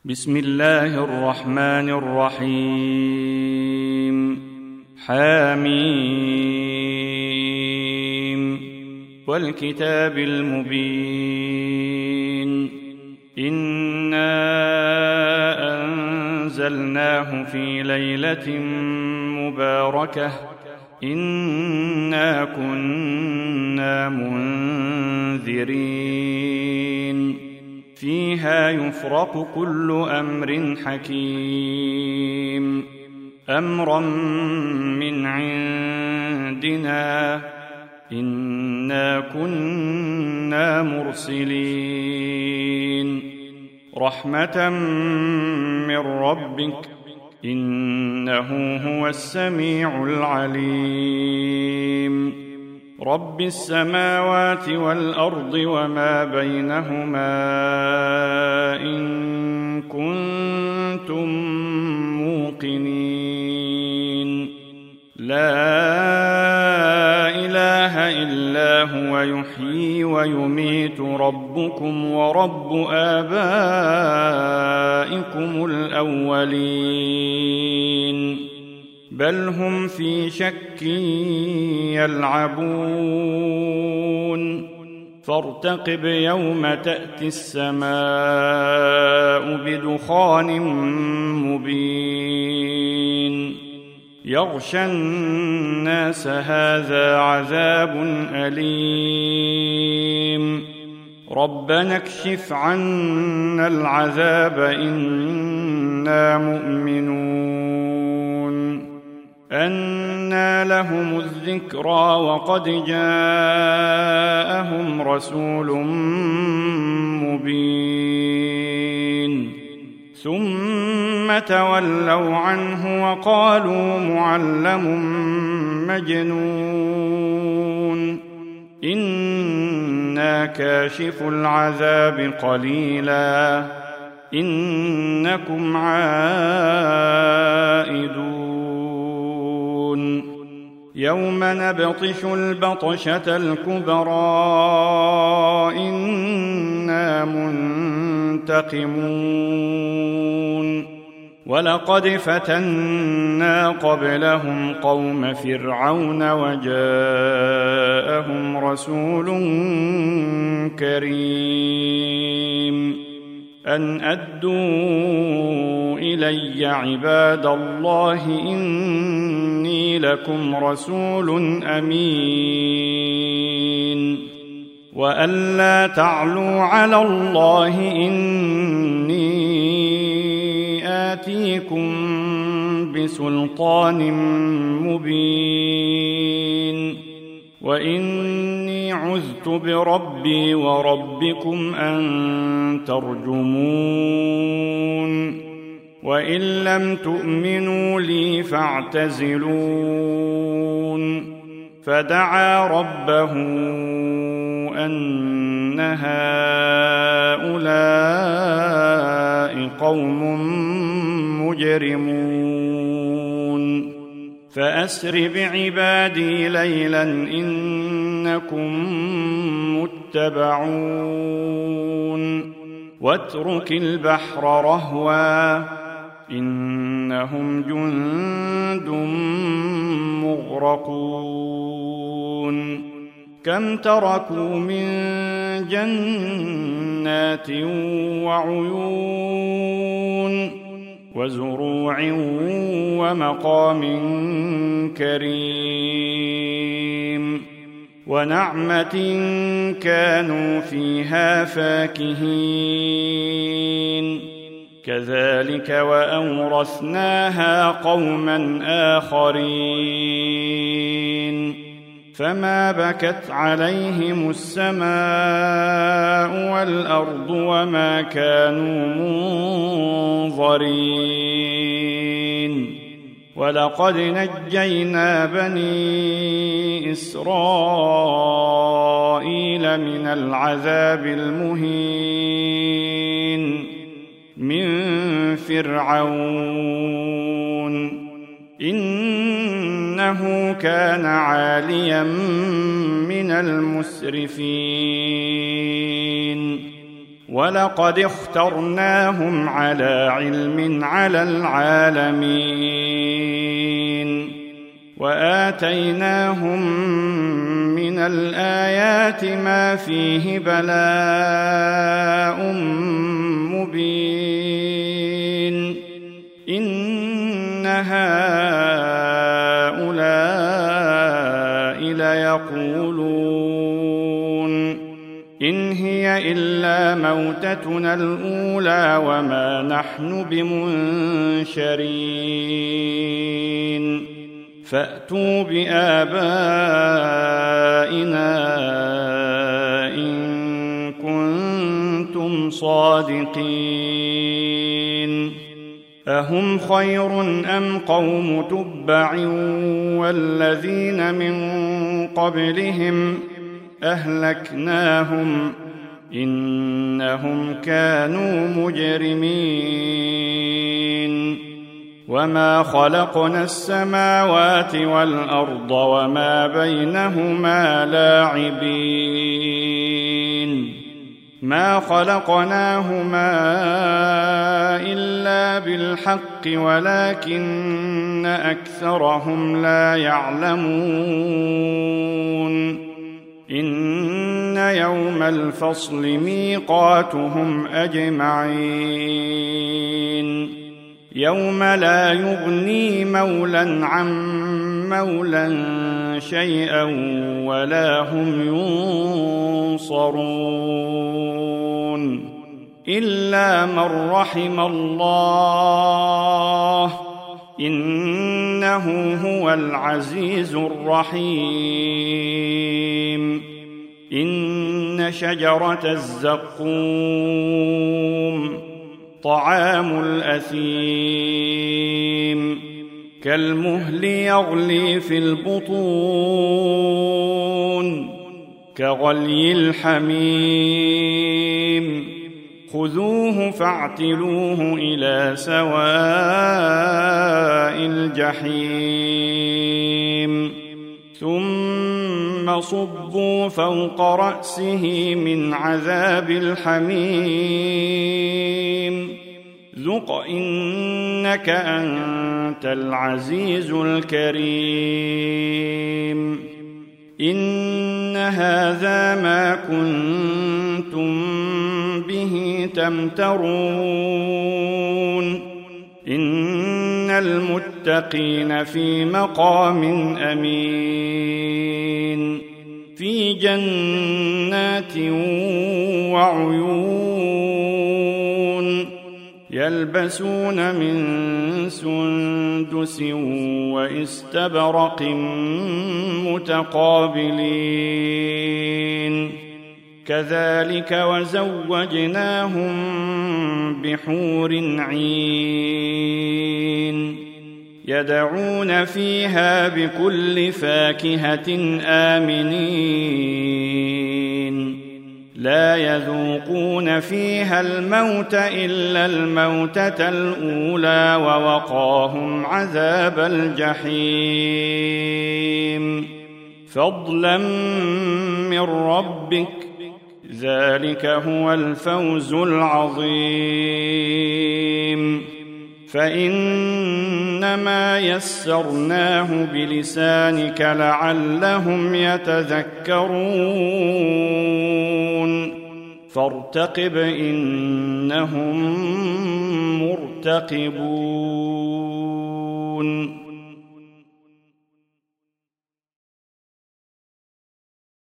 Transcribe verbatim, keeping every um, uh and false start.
بسم الله الرحمن الرحيم. حميم والكتاب المبين. إنا أنزلناه في ليلة مباركة إنا كنا منذرين فيها يفرق كل أمر حكيم أمرا من عندنا إنا كنا مرسلين رحمة من ربك إنه هو السميع العليم رب السماوات والأرض وما بينهما إن كنتم موقنين لا إله إلا هو يحيي ويميت ربكم ورب آبائكم الأولين بل هم في شك يلعبون فارتقب يوم تأتي السماء بدخان مبين يغشى الناس هذا عذاب أليم ربنا اكشف عنا العذاب إنا مؤمنون أنى لهم الذكرى وقد جاءهم رسول مبين ثم تولوا عنه وقالوا معلم مجنون إنا كاشف العذاب قليلا إنكم عائدون يوم نبطش البطشة الكبرى إنا منتقمون ولقد فتنا قبلهم قوم فرعون وجاءهم رسول كريم أن أدوا إلي عباد الله إني لكم رسول أمين وأن لا تعلوا على الله إني آتيكم بسلطان مبين وإني عذت بربي وربكم أن ترجمون وإن لم تؤمنوا لي فاعتزلون فدعا ربه أن هؤلاء قوم مجرمون فأسر بعبادي ليلا إنكم متبعون واترك البحر رهوا إنهم جند مغرقون كم تركوا من جنات وعيون وزروع ومقام كريم ونعمة كانوا فيها فاكهين كذلك وأورثناها قوما آخرين فما بكت عليهم السماء والأرض وما كانوا منظرين ولقد نجينا بني إسرائيل من العذاب المهين من فرعون إنه كان عاليا من المسرفين ولقد اخترناهم على علم على العالمين وآتيناهم من الآيات ما فيه بلاء مبين إن هؤلاء ليقولون إن هي إلا موتتنا الأولى وما نحن بمنشرين فأتوا بآبائنا إن كنتم صادقين أهم خير أم قوم تبع والذين من قبلهم أهلكناهم إنهم كانوا مجرمين وما خلقنا السماوات والأرض وما بينهما لاعبين ما خلقناهما إلا بالحق ولكن أكثرهم لا يعلمون إن يوم الفصل ميقاتهم أجمعين يوم لا يغني مولى عن مولى شيئا ولا هم ينصرون إلا من رحم الله إنه هو العزيز الرحيم إن شجرة الزقوم طعام الأثيم كالمهل يغلي في البطون كغلي الحميم خذوه فاعتلوه إلى سواء الجحيم ثم صبوا فوق رأسه من عذاب الحميم ذق إنك أنت العزيز الكريم إن هذا ما كنتم به تمترون إن المتقين في مقام أمين في جنات وعيون يلبسون من سندس واستبرق متقابلين كذلك وزوجناهم بحور عين يدعون فيها بكل فاكهة آمنين لا يذوقون فيها الموت إلا الموتة الأولى ووقاهم عذاب الجحيم فضلا من ربك ذلك هو الفوز العظيم فإنما يسرناه بلسانك لعلهم يتذكرون فارتقب إنهم مرتقبون